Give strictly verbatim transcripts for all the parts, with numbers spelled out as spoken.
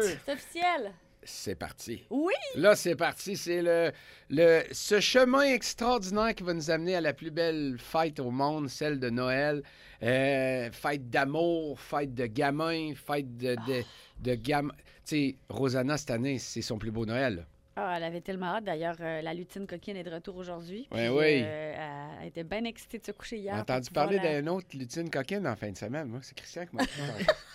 C'est officiel. C'est parti. Oui! Là, c'est parti. C'est le, le, ce chemin extraordinaire qui va nous amener à la plus belle fête au monde, celle de Noël. Euh, fête d'amour, fête de gamins, fête de, de, de gamins. Tu sais, Rosanna, cette année, c'est son plus beau Noël. Là. Ah, elle avait tellement hâte. D'ailleurs, euh, la lutine coquine est de retour aujourd'hui. Oui, puis, oui. Euh, elle était bien excitée de se coucher hier. J'ai entendu pour pouvoir parler la... d'une autre lutine coquine en fin de semaine. Moi, c'est Christian qui m'a dit.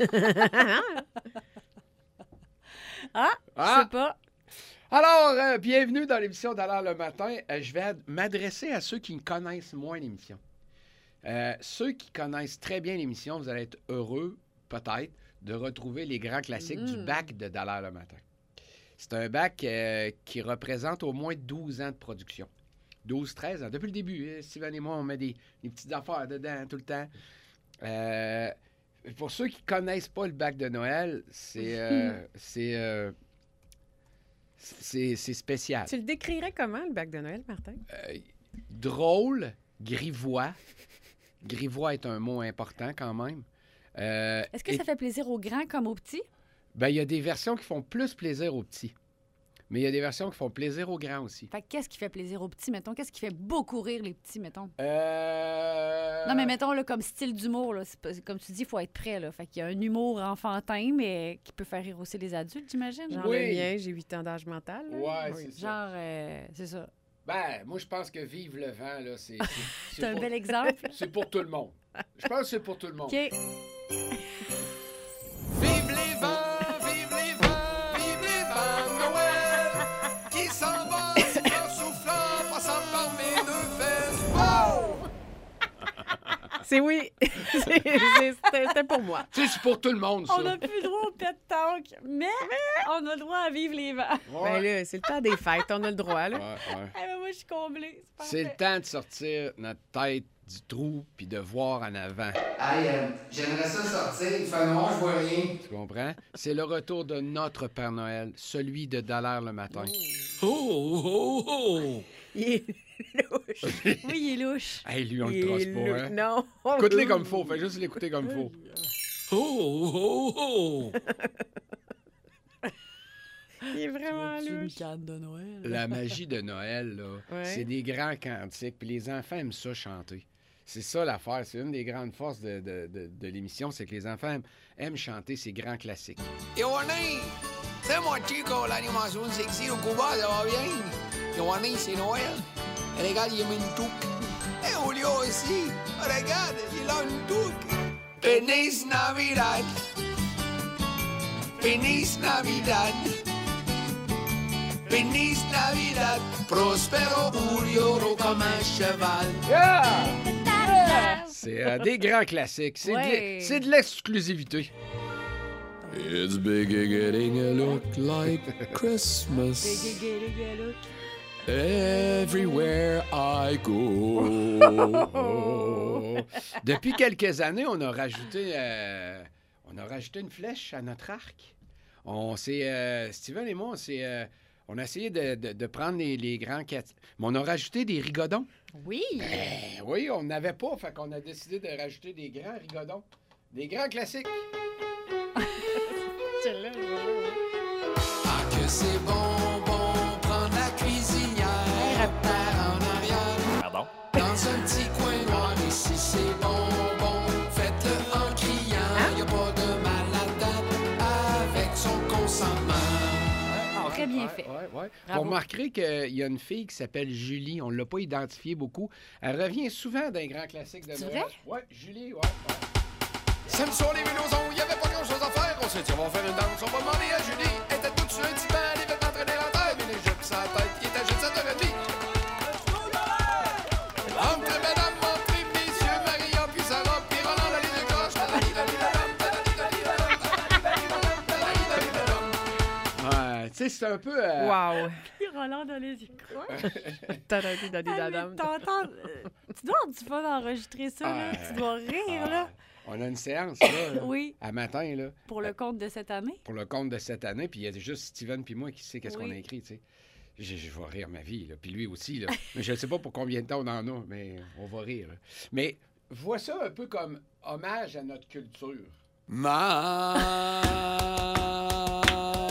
Ah, Ah! je sais pas. Alors, euh, bienvenue dans l'émission d'Alors le matin. Euh, je vais ad- m'adresser à ceux qui connaissent moins l'émission. Euh, ceux qui connaissent très bien l'émission, vous allez être heureux, peut-être, de retrouver les grands classiques Mm. du bac de D'Alors le matin. C'est un bac euh, qui représente au moins douze ans de production. douze treize ans. Depuis le début, hein, Steven et moi, on met des, des petites affaires dedans tout le temps. Euh, pour ceux qui connaissent pas le bac de Noël, c'est... euh, c'est euh, C'est, c'est spécial. Tu le décrirais comment, le bac de Noël, Martin? Euh, drôle, grivois. Grivois est un mot important quand même. Euh, Est-ce que et- ça fait plaisir aux grands comme aux petits? Ben, il y a des versions qui font plus plaisir aux petits. Mais il y a des versions qui font plaisir aux grands aussi. Fait que qu'est-ce qui fait plaisir aux petits, mettons? Qu'est-ce qui fait beaucoup rire les petits, mettons? Euh... Non, mais mettons, là, comme style d'humour, là, c'est pas- comme tu dis, il faut être prêt. Là. Fait qu'il y a un humour enfantin, mais qui peut faire rire aussi les adultes, j'imagine. Genre Oui. le mien, j'ai huit ans d'âge mental. là. Ouais, Oui. c'est ça. Genre, euh, c'est ça. Ben, moi, je pense que Vive le vent, là, c'est... c'est- C'est un pour- bel exemple. C'est pour tout le monde. Je pense que c'est pour tout le monde. OK. Vive les vents, vive les vents, vive les vents de Noël qui s'en vont en soufflant, passant par mes deux fesses. Wow! C'est oui. C'est- c'est- C'était c'était pour moi. Tu sais, c'est pour tout le monde, ça. On n'a plus le droit au pet tank, mais on a le droit à vivre les vents. Ouais. Ben là, c'est le temps des fêtes, on a le droit, là. Ouais, ouais. Eh ben, moi, je suis comblée. C'est le parfait. temps de sortir notre tête du trou puis de voir en avant. Aïe, euh, j'aimerais ça sortir, il fait noir, je vois rien. Tu comprends? C'est le retour de notre Père Noël, celui de Dallaire le matin. Oh, oh, oh! Il est louche. Oui, il est louche. Hey, lui, on Il le est trosse pas, louche. hein? Non. Écoute-les comme faut, fais juste l'écouter comme faut. Oh, oh, oh! Il est vraiment louche. canne de Noël. La magie de Noël, là, Ouais. c'est des grands cantiques, puis les enfants aiment ça chanter. C'est ça l'affaire, c'est une des grandes forces de, de, de, de l'émission, c'est que les enfants aiment, aiment chanter ces grands classiques. Yoanais, c'est moi, Chico, l'animation sexy au Cuba, ça va bien? Yoanais, c'est Noël. Regarde, il a mis une touque. Et Julio aussi. Regarde, il a une touque. Feliz Navidad. Feliz Navidad. Feliz Navidad. Prospero Julio comme un cheval. C'est euh, des grands classiques, c'est Ouais. de, c'est de l'exclusivité. It's beginning to look like Christmas everywhere I go. Oh. Depuis quelques années, on a rajouté, euh, on a rajouté une flèche à notre arc. On s'est, euh, Steven et moi, on s'est, euh, on a essayé de, de- de prendre les, les grands quatre, mais on a rajouté des rigodons. Oui. Ben oui, on n'avait pas, fait qu'on a décidé de rajouter des grands rigodons, des grands classiques. Ah que c'est bon, bon, prendre la cuisinière par en arrière. Pardon? Dans un petit coin noir, et si c'est bon, bon, faites-le en criant. Y a pas de mal à date avec son consentement. Très bien Ouais, fait. ouais, ouais. Bravo. Vous remarquerez qu'il y a une fille qui s'appelle Julie. On ne l'a pas identifiée beaucoup. Elle revient souvent d'un grand classique de C'est Noël. vrai? Oui, Julie, ouais. ouais. Samson et Véloson, y avait pas grand chose à faire. On s'est dit, on va faire une danse. On va demander à Julie. Elle était toute sur un divan, les vêtements traînaient la terre. Mais les jupes sur la tête, il était juste sept heures trente. Entrez, mesdames, entrez, messieurs, Maria, puis Sarah, puis Roland, la ligne de cloche. Ouais, tu sais, c'est un peu... euh, Wow. Puis Roland dans les yeux. Tadadi, dadi, Ah, mais dadam. t'entends, euh, tu dois avoir du fun à enregistrer ça, là. Ah. Tu dois rire, là. On a une séance, là, là, Oui, à matin, là, pour le compte de cette année. pour le compte de cette année. Puis il y a juste Steven puis moi qui sait qu'est-ce Oui. qu'on a écrit, tu sais. Je, je vais rire ma vie, là. Puis lui aussi, là. Mais je ne sais pas pour combien de temps on en a, mais on va rire. là. Mais vois ça un peu comme hommage à notre culture. Ma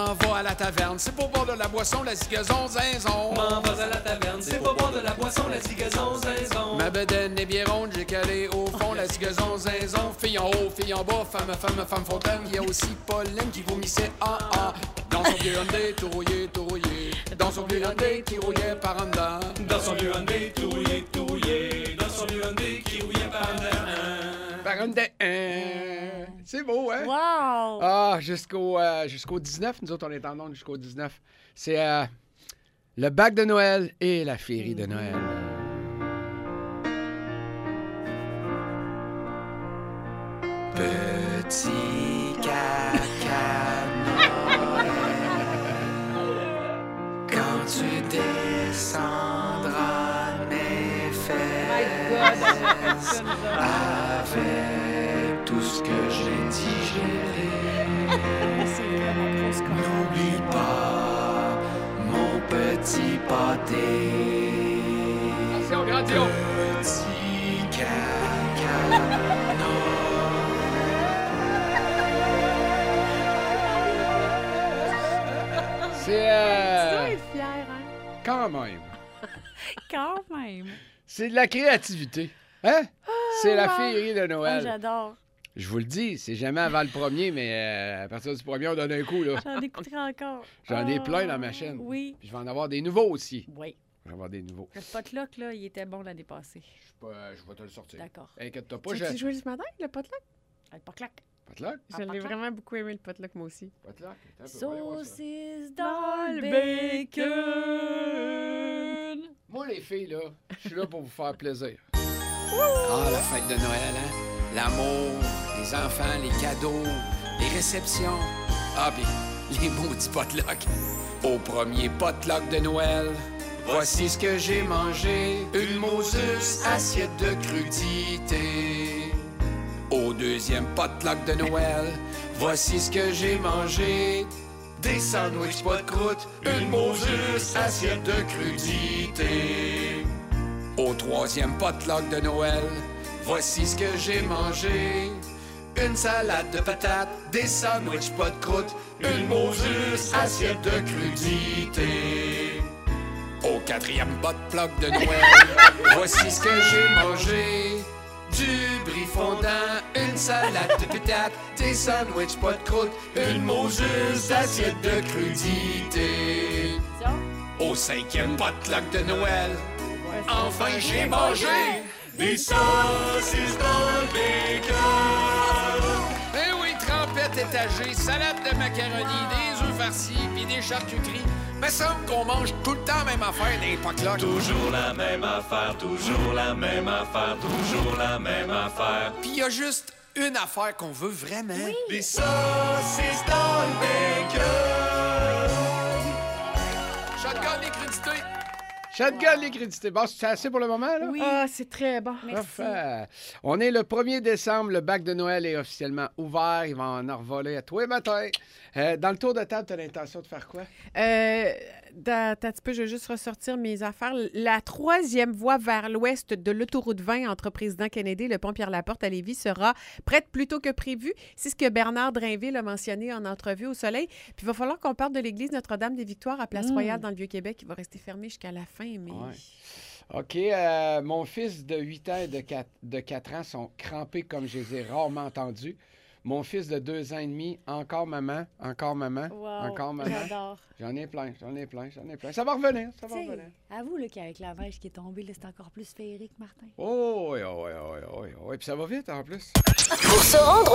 m'en vais à la taverne, c'est pour boire de la boisson, la zigaison, zinzon. M'en vas à la taverne, c'est pour boire de la boisson, la zigaison, zinzon. Ma bedaine est bien ronde, j'ai calé au fond, la zigaison, zinzon. Fille en haut, fille en bas, femme, femme, femme fontaine. Il y a aussi Pauline qui vomissait ah ah. Dans son vieux Hyundai, tout rouillé, tout rouillé. Dans son vieux Hyundai qui rouillait par en dedans. Dans son vieux Hyundai, tout rouillé, tout rouillé. Dans son vieux Hyundai qui rouillait par en dedans. Par en dedans. Euh, C'est beau, hein? Wow! Ah, jusqu'au euh, jusqu'au dix-neuf, nous autres, on est en onde jusqu'au dix-neuf. C'est euh, le bac de Noël et la féerie de Noël. Petit caca Noël, quand tu descendras mes fesses, avec tout ce que j'ai digéré, n'oublie pas mon petit pâté. Attention, radio! Petit caca Noël. C'est Tu dois euh, être fier, hein? quand même. Quand même. C'est de la créativité. Hein? C'est la wow. féerie de Ah, Noël. j'adore. Je vous le dis, c'est jamais avant le premier, mais euh, à partir du premier, on donne un coup. Là. J'en écouterai encore. J'en ai Ah, plein dans ma chaîne. Oui. Puis je vais en avoir des nouveaux aussi. Oui. Je vais en avoir des nouveaux. Le potluck, là, il était bon l'année passée. Je suis pas- je vais te le sortir. D'accord. Inquiète-toi pas, Tu je... as joué ce matin, le potluck? Le potluck. Potluck? Je Ah, l'ai potluck? vraiment beaucoup aimé, le potluck, moi aussi. Potluck? Attends un peu, voyons voir ça. Saucisse Dans dans le le bacon. Moi, les filles, là, je suis là pour vous faire plaisir. Ah, la fête de Noël, hein? L'amour, les enfants, les cadeaux, les réceptions. Ah, puis les maudits potlucks. Au premier potluck de Noël, voici ce que j'ai mangé. Une Moses assiette de crudité. Au deuxième potluck de Noël, voici ce que j'ai mangé. Des sandwichs pas de croûte, une Moses assiette de crudité. Au troisième potluck de Noël, voici ce que j'ai mangé. Une salade de patates, des sandwichs pas de croûte, une Moses assiette de crudité. Au quatrième potluck de Noël, voici ce que j'ai mangé. Du brie fondant, une salade de patates, des sandwichs pas de croûte, une Moses assiette de crudité. Ça, Au cinquième potluck de Noël, enfin j'ai mangé des saucisses dans le bacon. Eh oui, trempette étagée, salade de macaroni, des œufs farcis pis des charcuteries. Me semble qu'on mange tout le temps la même affaire dans les potlucks. Toujours la même affaire, toujours la même affaire, toujours la même affaire. Pis y a juste une affaire qu'on veut vraiment. Des saucisses dans le bacon. Shotgun les crudités. Shotgun, les crédités. Bon, c'est assez pour le moment, là? oui. Ah, c'est très bon. Merci. Parfait. On est le premier décembre. Le bac de Noël est officiellement ouvert. Il va en envoler à tous les matins. Euh, dans le tour de table, tu as l'intention de faire quoi? Euh, da- t'as un petit peu, je vais juste ressortir mes affaires. La troisième voie vers l'ouest de l'autoroute vingt entre Président Kennedy et le pont Pierre-Laporte à Lévis sera prête plus tôt que prévu. C'est ce que Bernard Drainville a mentionné en entrevue au Soleil. Puis il va falloir qu'on parte de l'église Notre-Dame-des-Victoires à Place Mm. Royale dans le Vieux-Québec. Il va rester fermé jusqu'à la fin, mais... Ouais. OK. euh, mon fils de huit ans et de quatre, de quatre ans sont crampés comme je les ai rarement entendus. Mon fils de deux ans et demi, encore maman, encore maman, Wow, encore maman. j'adore. J'en ai plein, j'en ai plein, j'en ai plein. Ça va revenir, ça va Tu sais, revenir. avoue là, qu'avec la neige qui est tombée, là, c'est encore plus féerique, Martin. Oh, oui, oh, oui, oh, oui, oh, oui. Puis ça va vite, en plus. Pour se rendre